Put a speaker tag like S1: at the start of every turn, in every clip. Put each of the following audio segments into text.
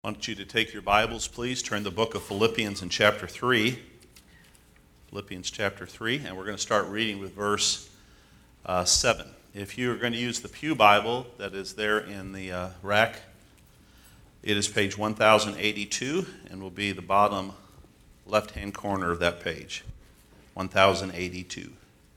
S1: I want you to take your Bibles, please. Turn the book of Philippians in chapter 3. Philippians chapter 3, and we're going to start reading with verse 7. If you are going to use the Pew Bible that is there in the rack, it is page 1082 and will be the bottom left-hand corner of that page. 1082.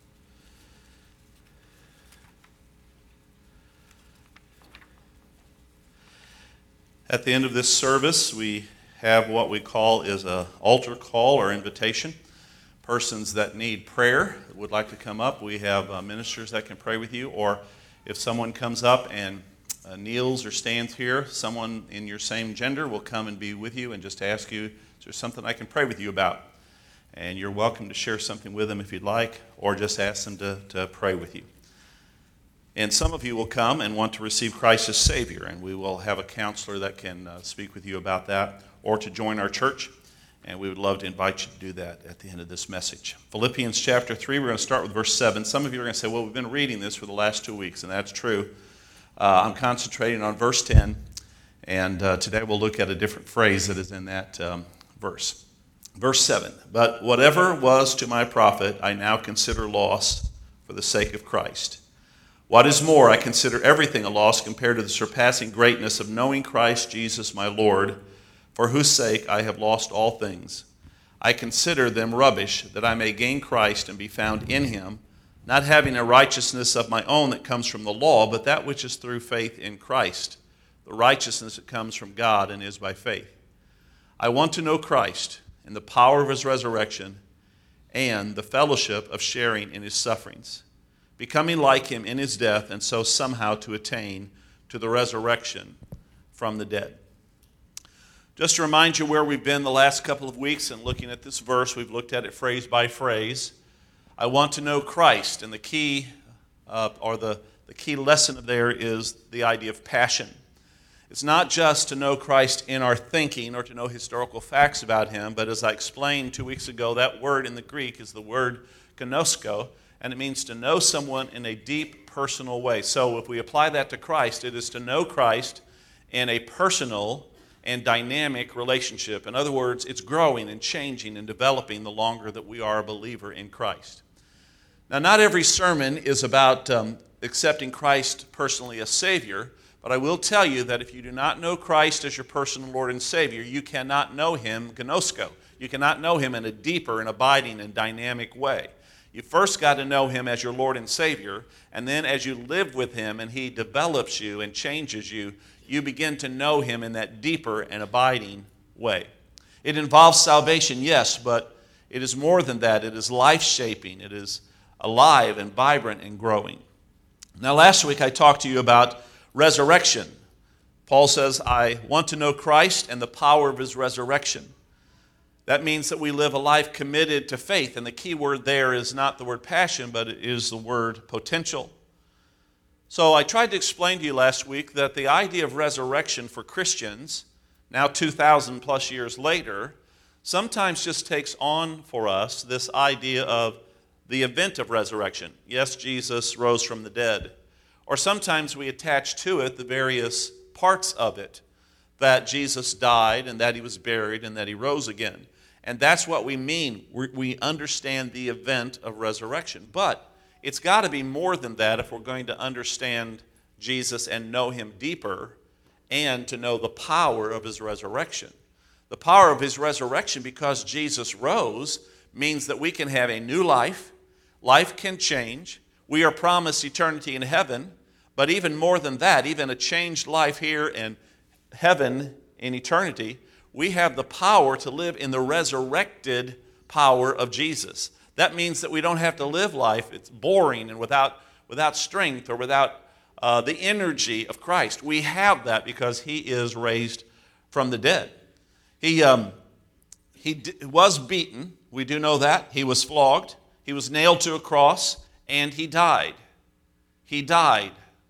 S1: At the end of this service, we have what we call is an altar call or invitation. Persons that need prayer would like to come up. We have ministers that can pray with you, or if someone comes up and kneels or stands here, someone in your same gender will come and be with you and just ask you, is there something I can pray with you about? And you're welcome to share something with them if you'd like, or just ask them to pray with you. And some of you will come and want to receive Christ as Savior, and we will have a counselor that can speak with you about that, or to join our church, and we would love to invite you to do that at the end of this message. Philippians chapter 3, we're going to start with verse 7. Some of you are going to say, well, we've been reading this for the last 2 weeks, and that's true. I'm concentrating on verse 10, and today we'll look at a different phrase that is in that verse. Verse 7, but whatever was to my profit, I now consider loss for the sake of Christ. What is more, I consider everything a loss compared to the surpassing greatness of knowing Christ Jesus my Lord, for whose sake I have lost all things. I consider them rubbish, that I may gain Christ and be found in him, not having a righteousness of my own that comes from the law, but that which is through faith in Christ, the righteousness that comes from God and is by faith. I want to know Christ and the power of his resurrection and the fellowship of sharing in his sufferings, becoming like him in his death, and so somehow to attain to the resurrection from the dead. Just to remind you where we've been the last couple of weeks and looking at this verse, we've looked at it phrase by phrase. I want to know Christ, and the key the key lesson there is the idea of passion. It's not just to know Christ in our thinking or to know historical facts about him, but as I explained 2 weeks ago, that word in the Greek is the word gnosko, and it means to know someone in a deep, personal way. So if we apply that to Christ, it is to know Christ in a personal and dynamic relationship. In other words, it's growing and changing and developing the longer that we are a believer in Christ. Now, not every sermon is about accepting Christ personally as Savior, but I will tell you that if you do not know Christ as your personal Lord and Savior, you cannot know him gnosko. You cannot know him in a deeper and abiding and dynamic way. You first got to know him as your Lord and Savior, and then as you live with him and he develops you and changes you, you begin to know him in that deeper and abiding way. It involves salvation, yes, but it is more than that. It is life-shaping. It is alive and vibrant and growing. Now, last week I talked to you about resurrection. Paul says, I want to know Christ and the power of his resurrection. That means that we live a life committed to faith. And the key word there is not the word passion, but it is the word potential. So I tried to explain to you last week that the idea of resurrection for Christians, now 2,000 plus years later, sometimes just takes on for us this idea of the event of resurrection. Yes, Jesus rose from the dead. Or sometimes we attach to it the various parts of it, that Jesus died and that he was buried and that he rose again. And that's what we mean. We understand the event of resurrection. But it's got to be more than that if we're going to understand Jesus and know him deeper and to know the power of his resurrection. The power of his resurrection, because Jesus rose, means that we can have a new life. Life can change. We are promised eternity in heaven. But even more than that, even a changed life here in heaven in eternity, we have the power to live in the resurrected power of Jesus. That means that we don't have to live life. It's boring and without strength or without the energy of Christ. We have that because he is raised from the dead. He was beaten. We do know that. He was flogged. He was nailed to a cross, and he died. He died.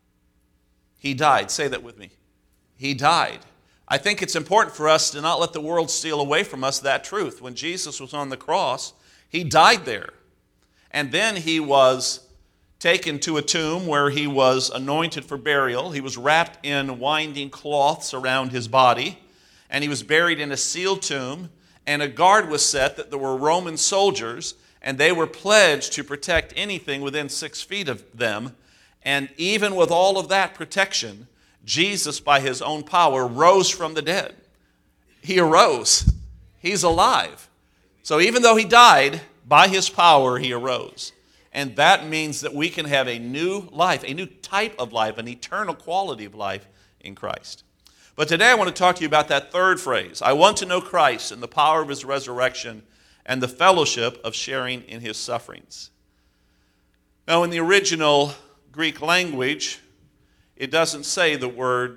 S1: He died. Say that with me. He died. I think it's important for us to not let the world steal away from us that truth. When Jesus was on the cross, he died there. And then he was taken to a tomb where he was anointed for burial. He was wrapped in winding cloths around his body. and he was buried in a sealed tomb, and a guard was set that there were Roman soldiers, and they were pledged to protect anything within 6 feet of them. And even with all of that protection, Jesus, by his own power, rose from the dead. He arose. He's alive. So even though he died, by his power he arose. And that means that we can have a new life, a new type of life, an eternal quality of life in Christ. But today I want to talk to you about that third phrase. I want to know Christ and the power of his resurrection and the fellowship of sharing in his sufferings. Now, in the original Greek language, it doesn't say the word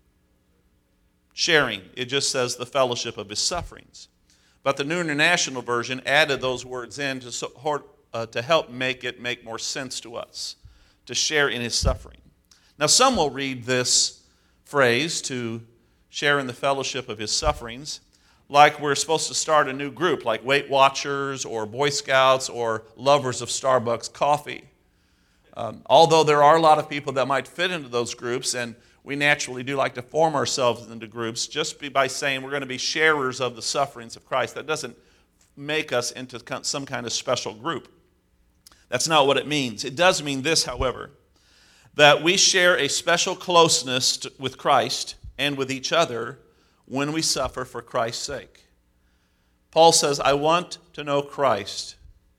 S1: sharing. It just says the fellowship of his sufferings. But the New International Version added those words in to help make it make more sense to us, to share in his suffering. Now, some will read this phrase, to share in the fellowship of his sufferings, like we're supposed to start a new group, like Weight Watchers or Boy Scouts or lovers of Starbucks coffee. Although there are a lot of people that might fit into those groups, and we naturally do like to form ourselves into groups, just by saying we're going to be sharers of the sufferings of Christ, that doesn't make us into some kind of special group. That's not what it means. It does mean this, however, that we share a special closeness with Christ and with each other when we suffer for Christ's sake. Paul says, I want to know Christ,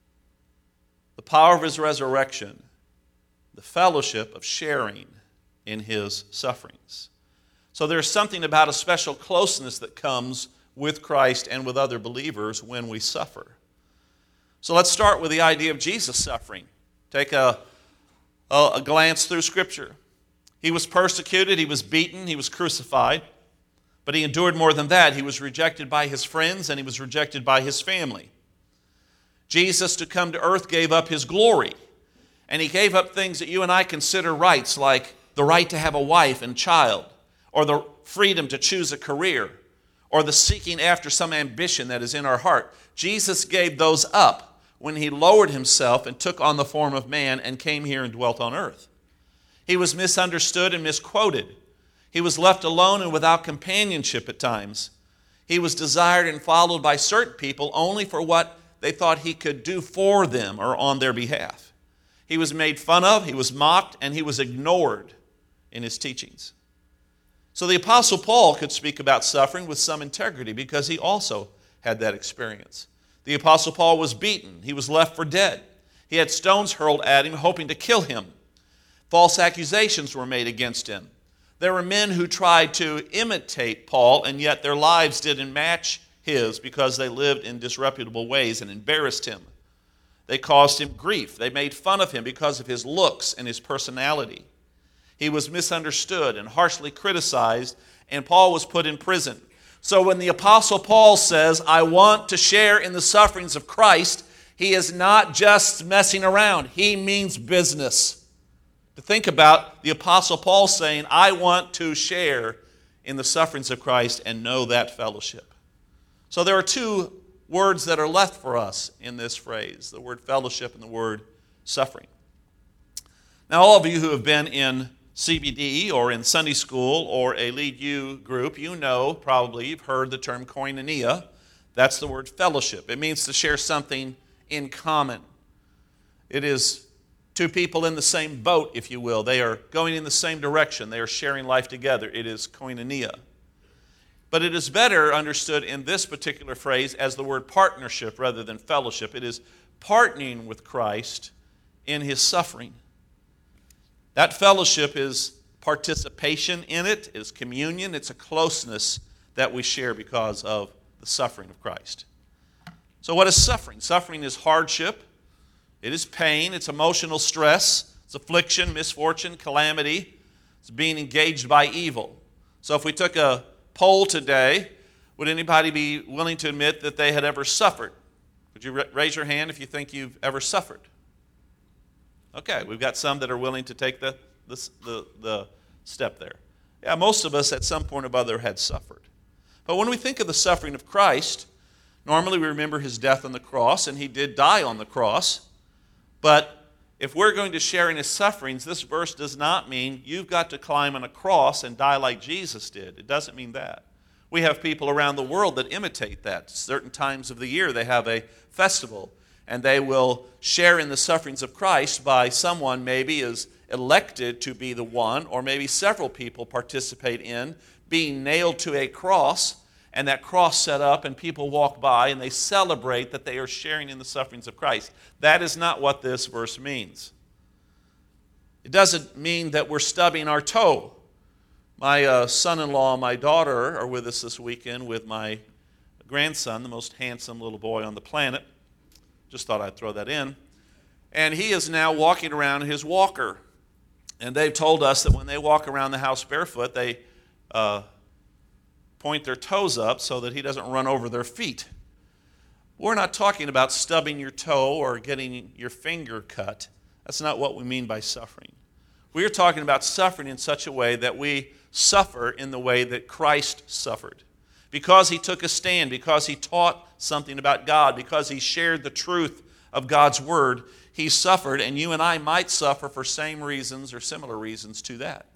S1: the power of his resurrection, the fellowship of sharing in his sufferings. So there's something about a special closeness that comes with Christ and with other believers when we suffer. So let's start with the idea of Jesus suffering. Take a glance through Scripture. He was persecuted, he was beaten, he was crucified, but he endured more than that. He was rejected by his friends and he was rejected by his family. Jesus, to come to earth, gave up his glory, and he gave up things that you and I consider rights, like the right to have a wife and child, or the freedom to choose a career, or the seeking after some ambition that is in our heart. Jesus gave those up when he lowered himself and took on the form of man and came here and dwelt on earth. He was misunderstood and misquoted. He was left alone and without companionship at times. He was desired and followed by certain people only for what they thought he could do for them or on their behalf. He was made fun of, he was mocked, and he was ignored in his teachings. So the Apostle Paul could speak about suffering with some integrity because he also had that experience. The Apostle Paul was beaten. He was left for dead. He had stones hurled at him, hoping to kill him. False accusations were made against him. There were men who tried to imitate Paul, and yet their lives didn't match his because they lived in disreputable ways and embarrassed him. They caused him grief. They made fun of him because of his looks and his personality. He was misunderstood and harshly criticized, and Paul was put in prison. So when the Apostle Paul says, I want to share in the sufferings of Christ, he is not just messing around. He means business. To think about the Apostle Paul saying, I want to share in the sufferings of Christ and know that fellowship. So there are two words that are left for us in this phrase, the word fellowship and the word suffering. Now, all of you who have been in CBD or in Sunday school or a Lead You group, you know, probably you've heard the term koinonia. That's the word fellowship. It means to share something in common. It is two people in the same boat, if you will. They are going in the same direction. They are sharing life together. It is koinonia. But it is better understood in this particular phrase as the word partnership rather than fellowship. It is partnering with Christ in his suffering. That fellowship is participation in it, is communion, it's a closeness that we share because of the suffering of Christ. So what is suffering? Suffering is hardship, it is pain, it's emotional stress, it's affliction, misfortune, calamity, it's being engaged by evil. So if we took a poll today, would anybody be willing to admit that they had ever suffered? Would you raise your hand if you think you've ever suffered? Okay, we've got some that are willing to take the step there. Yeah, most of us at some point or other had suffered. But when we think of the suffering of Christ, normally we remember his death on the cross, and he did die on the cross. But if we're going to share in his sufferings, this verse does not mean you've got to climb on a cross and die like Jesus did. It doesn't mean that. We have people around the world that imitate that. Certain times of the year they have a festival, and they will share in the sufferings of Christ by someone maybe is elected to be the one, or maybe several people participate in being nailed to a cross, and that cross set up, and people walk by and they celebrate that they are sharing in the sufferings of Christ. That is not what this verse means. It doesn't mean that we're stubbing our toe. My son-in-law and my daughter are with us this weekend with my grandson, the most handsome little boy on the planet. Just thought I'd throw that in. And he is now walking around in his walker. And they've told us that when they walk around the house barefoot, they point their toes up so that he doesn't run over their feet. We're not talking about stubbing your toe or getting your finger cut. That's not what we mean by suffering. We are talking about suffering in such a way that we suffer in the way that Christ suffered. Because he took a stand, because he taught something about God, because he shared the truth of God's word, he suffered, and you and I might suffer for same reasons or similar reasons to that.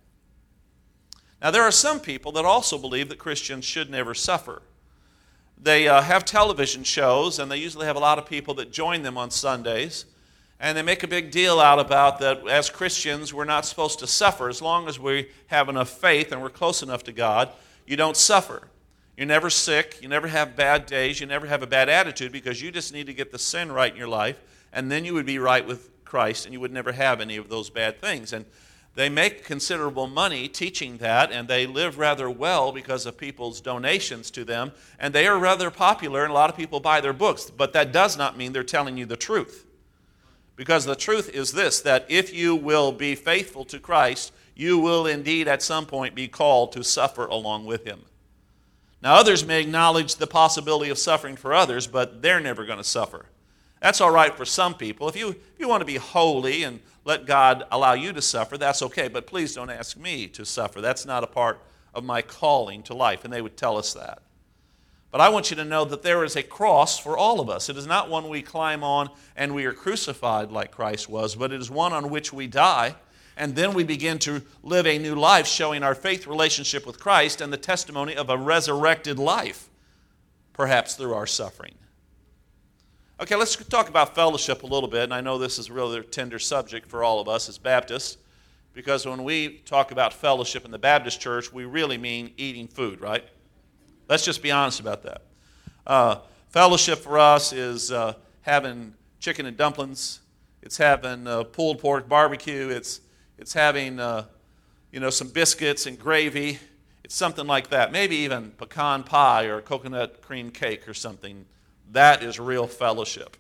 S1: Now, there are some people that also believe that Christians should never suffer. They have television shows, and they usually have a lot of people that join them on Sundays, and they make a big deal out about that as Christians, we're not supposed to suffer. As long as we have enough faith and we're close enough to God, you don't suffer. You're never sick, you never have bad days, you never have a bad attitude, because you just need to get the sin right in your life, and then you would be right with Christ, and you would never have any of those bad things. And they make considerable money teaching that, and they live rather well because of people's donations to them, and they are rather popular, and a lot of people buy their books, but that does not mean they're telling you the truth. Because the truth is this, that if you will be faithful to Christ, you will indeed at some point be called to suffer along with him. Now, others may acknowledge the possibility of suffering for others, but they're never going to suffer. That's all right for some people. If you want to be holy and let God allow you to suffer, that's okay. But please don't ask me to suffer. That's not a part of my calling to life, and they would tell us that. But I want you to know that there is a cross for all of us. It is not one we climb on and we are crucified like Christ was, but it is one on which we die, and then we begin to live a new life showing our faith relationship with Christ and the testimony of a resurrected life, perhaps through our suffering. Okay, let's talk about fellowship a little bit, and I know this is a really tender subject for all of us as Baptists, because when we talk about fellowship in the Baptist church, we really mean eating food, right? Let's just be honest about that. Fellowship for us is having chicken and dumplings. It's having pulled pork barbecue. It's having some biscuits and gravy. It's something like that. Maybe even pecan pie or coconut cream cake or something. That is real fellowship.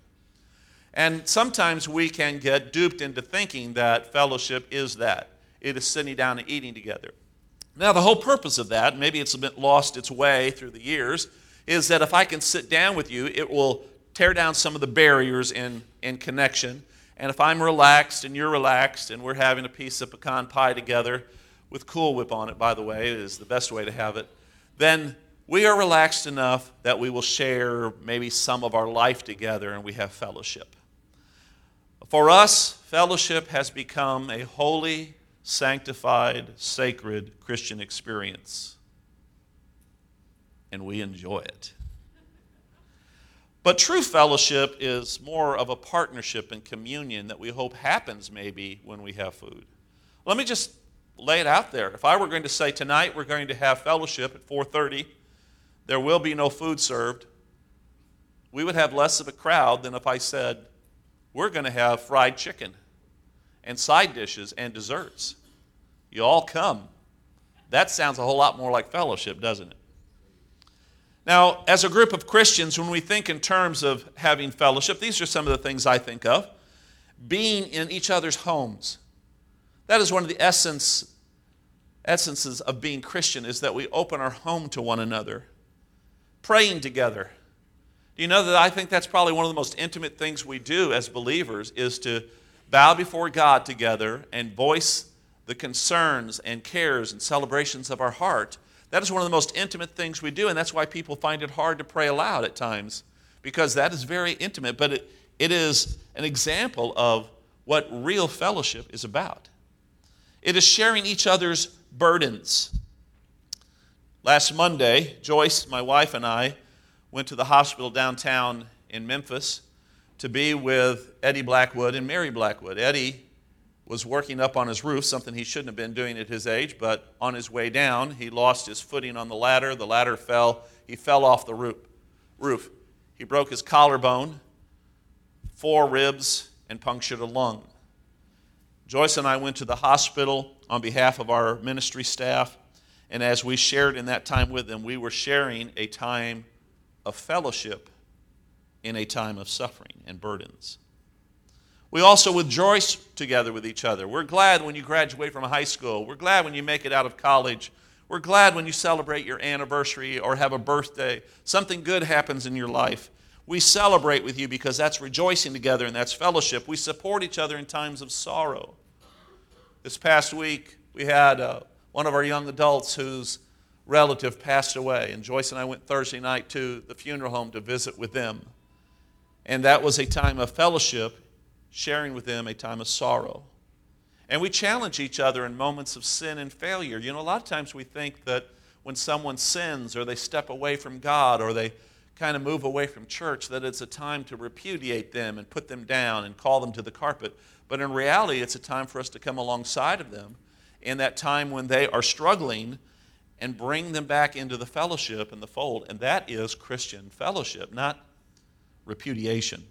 S1: And sometimes we can get duped into thinking that fellowship is that. It is sitting down and eating together. Now, the whole purpose of that, maybe it's a bit lost its way through the years, is that if I can sit down with you, it will tear down some of the barriers in connection. And if I'm relaxed and you're relaxed and we're having a piece of pecan pie together with Cool Whip on it, by the way, it is the best way to have it, then we are relaxed enough that we will share maybe some of our life together and we have fellowship. For us, fellowship has become a holy, sanctified, sacred Christian experience. And we enjoy it. But true fellowship is more of a partnership and communion that we hope happens maybe when we have food. Let me just lay it out there. If I were going to say tonight we're going to have fellowship at 4:30, there will be no food served, we would have less of a crowd than if I said we're going to have fried chicken and side dishes and desserts. You all come. That sounds a whole lot more like fellowship, doesn't it? Now, as a group of Christians, when we think in terms of having fellowship, these are some of the things I think of. Being in each other's homes. That is one of the essences of being Christian, is that we open our home to one another. Praying together. Do you know that I think that's probably one of the most intimate things we do as believers, is to bow before God together and voice the concerns and cares and celebrations of our heart. That is one of the most intimate things we do, and that's why people find it hard to pray aloud at times, because that is very intimate, but it is an example of what real fellowship is about. It is sharing each other's burdens. Last Monday, Joyce, my wife, and I went to the hospital downtown in Memphis to be with Eddie Blackwood and Mary Blackwood. Eddie was working up on his roof, something he shouldn't have been doing at his age, but on his way down, he lost his footing on the ladder. The ladder fell. He fell off the roof. He broke his collarbone, 4 ribs, and punctured a lung. Joyce and I went to the hospital on behalf of our ministry staff, and as we shared in that time with them, we were sharing a time of fellowship in a time of suffering and burdens. We also rejoice together with each other. We're glad when you graduate from high school. We're glad when you make it out of college. We're glad when you celebrate your anniversary or have a birthday. Something good happens in your life. We celebrate with you because that's rejoicing together and that's fellowship. We support each other in times of sorrow. This past week, we had one of our young adults whose relative passed away, and Joyce and I went Thursday night to the funeral home to visit with them. And that was a time of fellowship, sharing with them a time of sorrow. And we challenge each other in moments of sin and failure. You know, a lot of times we think that when someone sins or they step away from God or they kind of move away from church, that it's a time to repudiate them and put them down and call them to the carpet. But in reality, it's a time for us to come alongside of them in that time when they are struggling and bring them back into the fellowship and the fold. And that is Christian fellowship, not repudiation.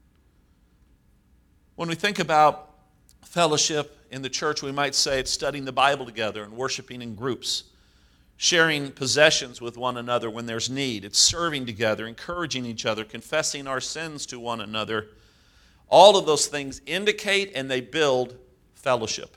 S1: When we think about fellowship in the church, we might say it's studying the Bible together and worshiping in groups, sharing possessions with one another when there's need. It's serving together, encouraging each other, confessing our sins to one another. All of those things indicate and they build fellowship.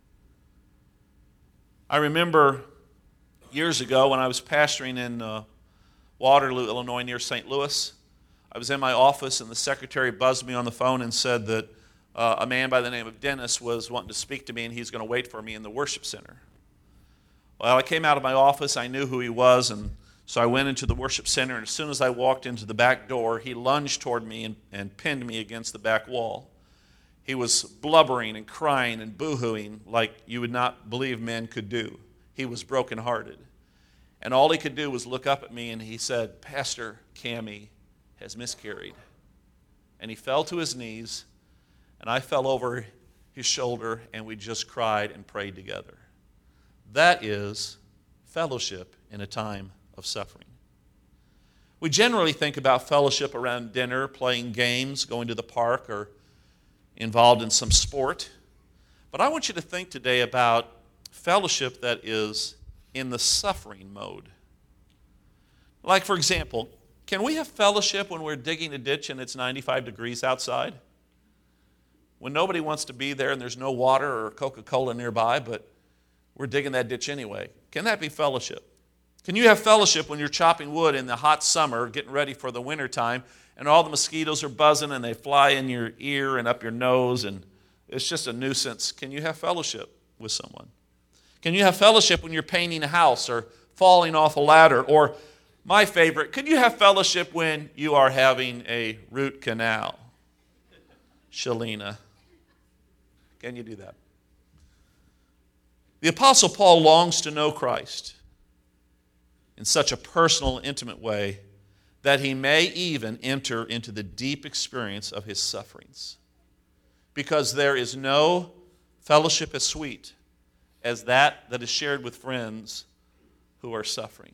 S1: I remember years ago when I was pastoring in Waterloo, Illinois, near St. Louis, I was in my office and the secretary buzzed me on the phone and said that a man by the name of Dennis was wanting to speak to me and he's going to wait for me in the worship center. Well, I came out of my office, I knew who he was, and so I went into the worship center, and as soon as I walked into the back door, he lunged toward me and pinned me against the back wall. He was blubbering and crying and boo-hooing like you would not believe men could do. He was brokenhearted. And all he could do was look up at me and he said, "Pastor Cammie has miscarried." And he fell to his knees, and I fell over his shoulder, and we just cried and prayed together. That is fellowship in a time of suffering. We generally think about fellowship around dinner, playing games, going to the park, or involved in some sport. But I want you to think today about fellowship that is in the suffering mode. Like, for example, can we have fellowship when we're digging a ditch and it's 95 degrees outside? When nobody wants to be there and there's no water or Coca-Cola nearby, but we're digging that ditch anyway. Can that be fellowship? Can you have fellowship when you're chopping wood in the hot summer, getting ready for the winter time, and all the mosquitoes are buzzing and they fly in your ear and up your nose, and it's just a nuisance? Can you have fellowship with someone? Can you have fellowship when you're painting a house or falling off a ladder? Or, my favorite, could you have fellowship when you are having a root canal? Shalina, can you do that? The Apostle Paul longs to know Christ in such a personal, intimate way that he may even enter into the deep experience of his sufferings. Because there is no fellowship as sweet as that is shared with friends who are suffering.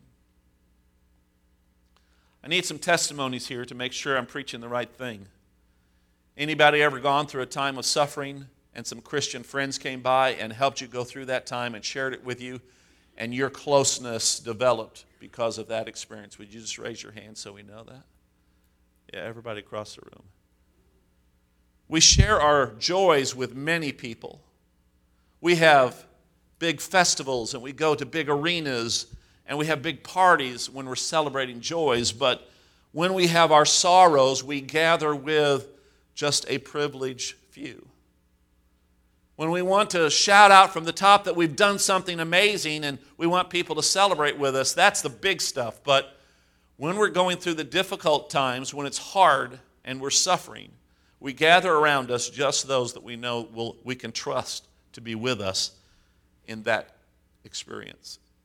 S1: I need some testimonies here to make sure I'm preaching the right thing. Anybody ever gone through a time of suffering and some Christian friends came by and helped you go through that time and shared it with you, and your closeness developed because of that experience? Would you just raise your hand so we know that? Yeah, everybody across the room. We share our joys with many people. We have big festivals and we go to big arenas and we have big parties when we're celebrating joys, but when we have our sorrows, we gather with just a privileged few. When we want to shout out from the top that we've done something amazing and we want people to celebrate with us, that's the big stuff. But when we're going through the difficult times, when it's hard and we're suffering, we gather around us just those that we know we can trust to be with us in that experience.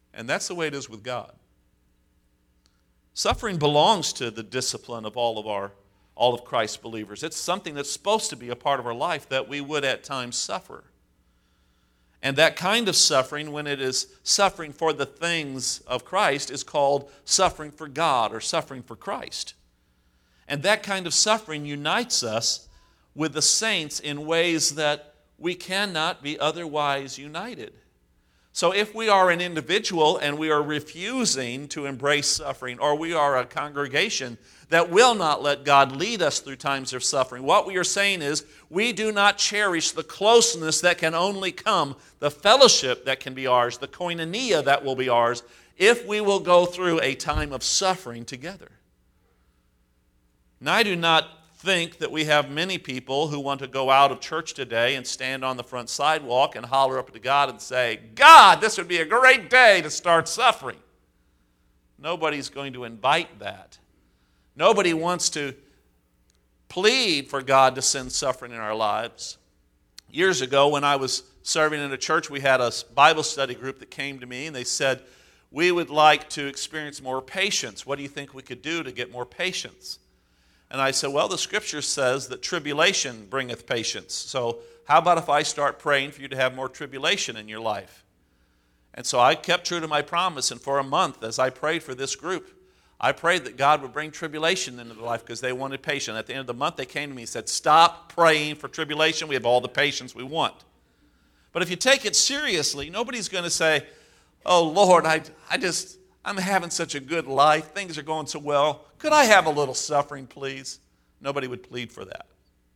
S1: And that's the way it is with God. Suffering belongs to the discipline of all of Christ's believers. It's something that's supposed to be a part of our life, that we would at times suffer. And that kind of suffering, when it is suffering for the things of Christ, is called suffering for God or suffering for Christ. And that kind of suffering unites us with the saints in ways that we cannot be otherwise united. So if we are an individual and we are refusing to embrace suffering, or we are a congregation that will not let God lead us through times of suffering, what we are saying is we do not cherish the closeness that can only come, the fellowship that can be ours, the koinonia that will be ours, if we will go through a time of suffering together. Now, I do not think that we have many people who want to go out of church today and stand on the front sidewalk and holler up to God and say, God, this would be a great day to start suffering. Nobody's going to invite that. Nobody wants to plead for God to send suffering in our lives. Years ago, when I was serving in a church, we had a Bible study group that came to me and they said, we would like to experience more patience. What do you think we could do to get more patience? And I said, well, the Scripture says that tribulation bringeth patience. So how about if I start praying for you to have more tribulation in your life? And so I kept true to my promise, and for a month, as I prayed for this group, I prayed that God would bring tribulation into their life because they wanted patience. At the end of the month, they came to me and said, stop praying for tribulation. We have all the patience we want. But if you take it seriously, nobody's going to say, oh, Lord, I'm having such a good life. Things are going so well. Could I have a little suffering, please? Nobody would plead for that.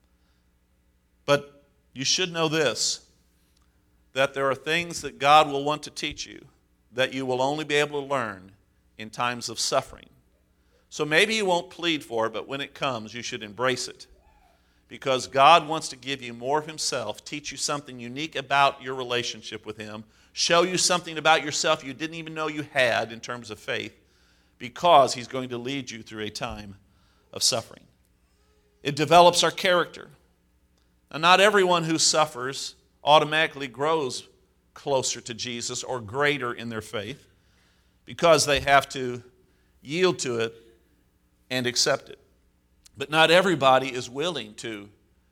S1: But you should know this, that there are things that God will want to teach you that you will only be able to learn in times of suffering. So maybe you won't plead for it, but when it comes, you should embrace it. Because God wants to give you more of Himself, teach you something unique about your relationship with Him, show you something about yourself you didn't even know you had in terms of faith, because He's going to lead you through a time of suffering. It develops our character. Now, not everyone who suffers automatically grows closer to Jesus or greater in their faith, because they have to yield to it and accept it. But not everybody is willing to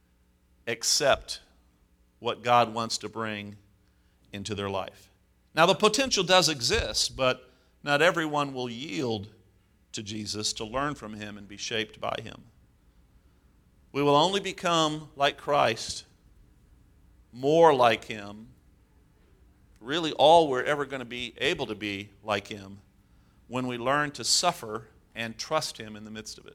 S1: accept what God wants to bring into their life. Now, the potential does exist, but not everyone will yield to Jesus to learn from Him and be shaped by Him. We will only become like Christ, more like Him, really all we're ever going to be able to be like Him, when we learn to suffer and trust Him in the midst of it.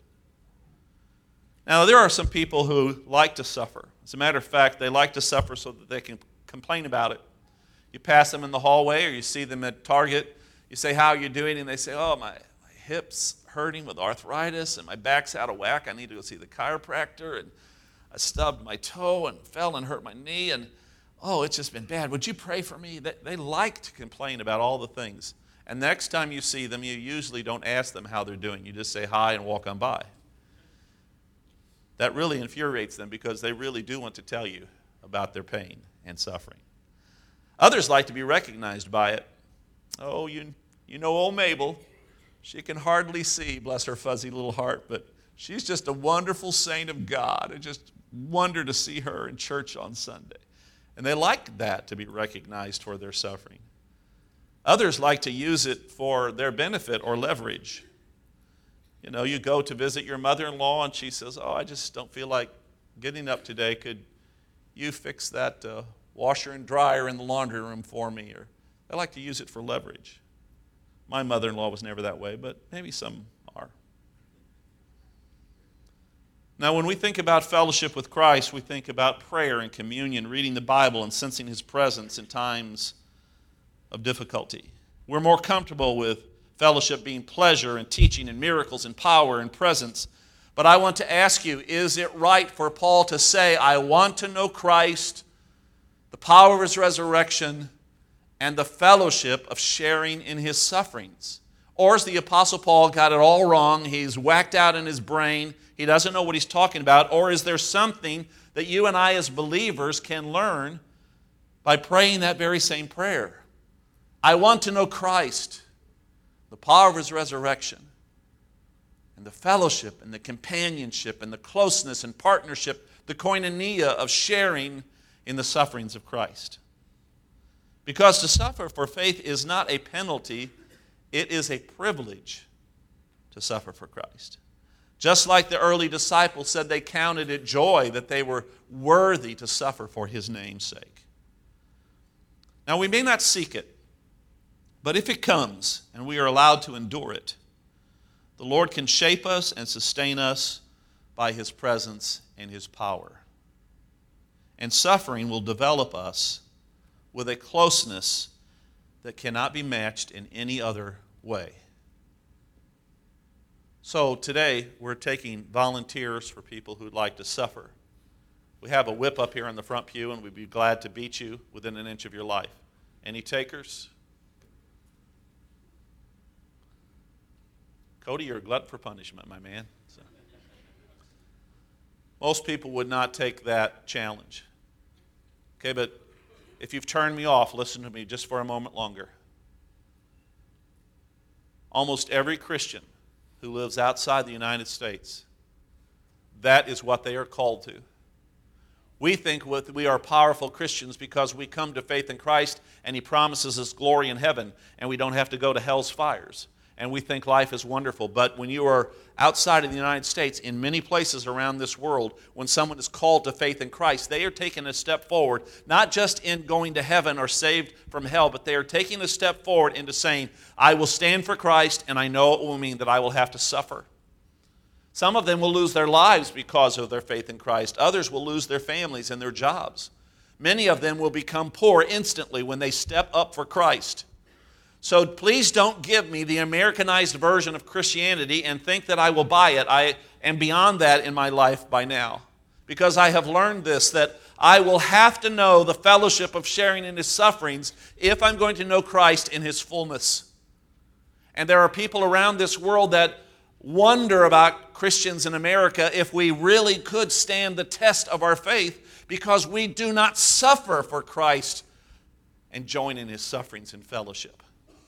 S1: Now, there are some people who like to suffer. As a matter of fact, they like to suffer so that they can complain about it. You pass them in the hallway or you see them at Target, you say, how are you doing? And they say, oh, my hip's hurting with arthritis and my back's out of whack. I need to go see the chiropractor, and I stubbed my toe and fell and hurt my knee, and oh, it's just been bad. Would you pray for me? They like to complain about all the things. And next time you see them, you usually don't ask them how they're doing. You just say hi and walk on by. That really infuriates them because they really do want to tell you about their pain and suffering. Others like to be recognized by it. Oh, you know old Mabel. She can hardly see, bless her fuzzy little heart, but she's just a wonderful saint of God. I just wonder to see her in church on Sunday. And they like that, to be recognized for their suffering. Others like to use it for their benefit or leverage. You know, you go to visit your mother-in-law and she says, oh, I just don't feel like getting up today. Could you fix that washer and dryer in the laundry room for me? Or they like to use it for leverage. My mother-in-law was never that way, but maybe some are. Now, when we think about fellowship with Christ, we think about prayer and communion, reading the Bible and sensing His presence in times of difficulty. We're more comfortable with fellowship being pleasure and teaching and miracles and power and presence. But I want to ask you, is it right for Paul to say, I want to know Christ, the power of His resurrection, and the fellowship of sharing in His sufferings? Or has the Apostle Paul got it all wrong? He's whacked out in his brain. He doesn't know what he's talking about. Or is there something that you and I as believers can learn by praying that very same prayer? I want to know Christ, the power of His resurrection, and the fellowship and the companionship and the closeness and partnership, the koinonia of sharing in the sufferings of Christ. Because to suffer for faith is not a penalty, it is a privilege to suffer for Christ. Just like the early disciples said they counted it joy that they were worthy to suffer for His name's sake. Now, we may not seek it, but if it comes and we are allowed to endure it, the Lord can shape us and sustain us by His presence and His power. And suffering will develop us with a closeness that cannot be matched in any other way. So today, we're taking volunteers for people who'd like to suffer. We have a whip up here in the front pew, and we'd be glad to beat you within an inch of your life. Any takers? Cody, you're a glutton for punishment, my man. So. Most people would not take that challenge. Okay, but if you've turned me off, listen to me just for a moment longer. Almost every Christian who lives outside the United States, that is what they are called to. We think we are powerful Christians because we come to faith in Christ and He promises us glory in heaven and we don't have to go to hell's fires. And we think life is wonderful. But when you are outside of the United States, in many places around this world, when someone is called to faith in Christ, they are taking a step forward, not just in going to heaven or saved from hell, but they are taking a step forward into saying, I will stand for Christ, and I know it will mean that I will have to suffer. Some of them will lose their lives because of their faith in Christ. Others will lose their families and their jobs. Many of them will become poor instantly when they step up for Christ. So please don't give me the Americanized version of Christianity and think that I will buy it. I am beyond that in my life by now. Because I have learned this, that I will have to know the fellowship of sharing in His sufferings if I'm going to know Christ in His fullness. And there are people around this world that wonder about Christians in America if we really could stand the test of our faith because we do not suffer for Christ and join in His sufferings and fellowship.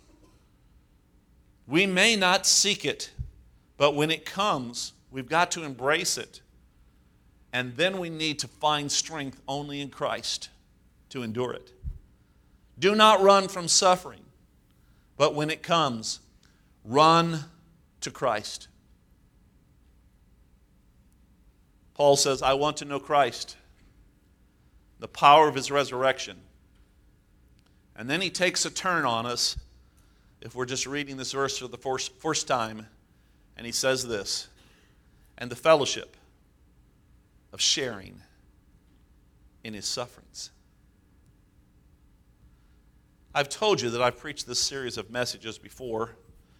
S1: We may not seek it, but when it comes, we've got to embrace it. And then we need to find strength only in Christ to endure it. Do not run from suffering, but when it comes, run to Christ. Paul says, I want to know Christ, the power of His resurrection. And then he takes a turn on us if we're just reading this verse for the first time, and he says this, and the fellowship of sharing in His sufferings. I've told you that I've preached this series of messages before.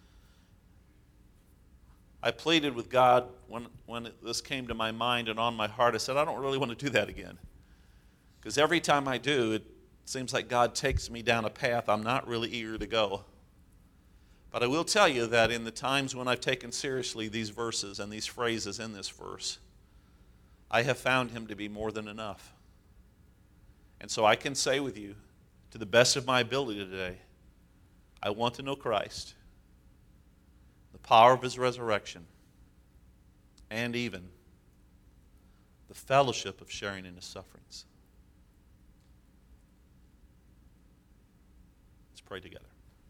S1: I pleaded with God when this came to my mind and on my heart. I said, I don't really want to do that again. Because every time I do, it seems like God takes me down a path I'm not really eager to go. But I will tell you that in the times when I've taken seriously these verses and these phrases in this verse, I have found Him to be more than enough. And so I can say with you, to the best of my ability today, I want to know Christ, the power of His resurrection, and even the fellowship of sharing in His sufferings. Let's pray together.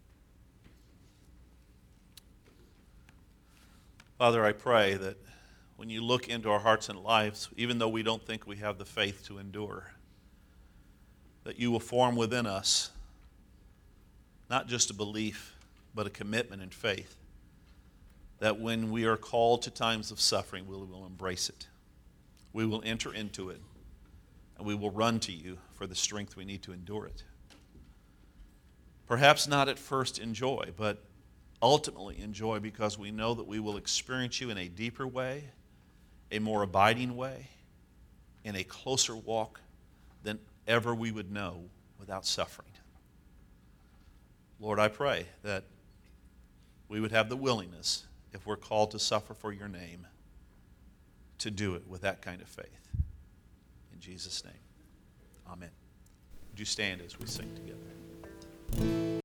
S1: Father, I pray that when you look into our hearts and lives, even though we don't think we have the faith to endure, that you will form within us not just a belief, but a commitment and faith that when we are called to times of suffering, we will embrace it. We will enter into it, and we will run to you for the strength we need to endure it. Perhaps not at first in joy, but ultimately in joy because we know that we will experience you in a deeper way, a more abiding way, in a closer walk than ever we would know without suffering. Lord, I pray that we would have the willingness, if we're called to suffer for your name, to do it with that kind of faith. In Jesus' name, amen. Would you stand as we sing together?